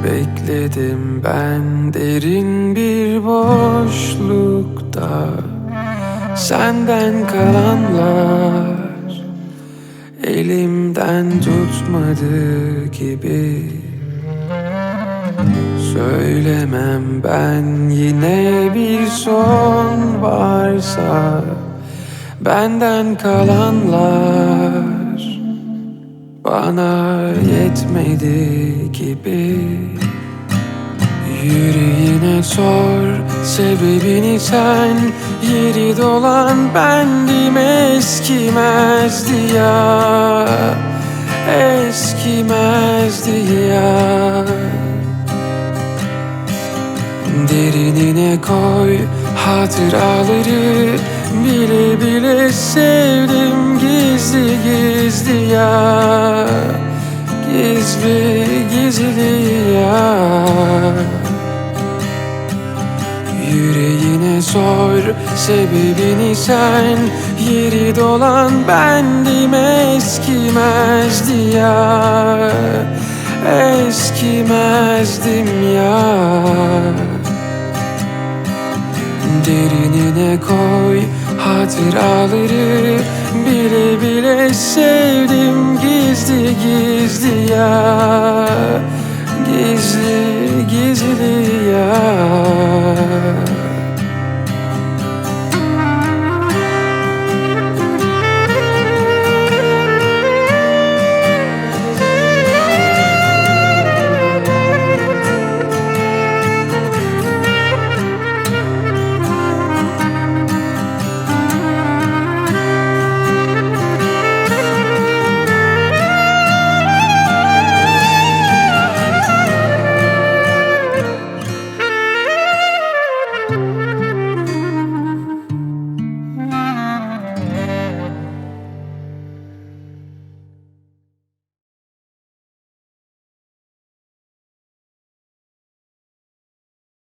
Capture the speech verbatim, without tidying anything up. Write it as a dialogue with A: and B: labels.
A: Bekledim ben derin bir boşlukta, senden kalanlar elimden tutmadı gibi. Söylemem ben yine bir son varsa, benden kalanlar bana yetmedi gibi. Yüreğine sor sebebini sen, yeri dolan bendim. Eskimezdi ya, eskimezdi ya. Derinine koy hatıraları, bile bile sevdim gizli gizli ya, gizli gizli ya. Yüreğine sor sebebini sen, yeri dolan bendim. Eskimezdi ya, eskimezdim ya. Derinine koy hatıraları, bile bile sevdim gizli gizli ya.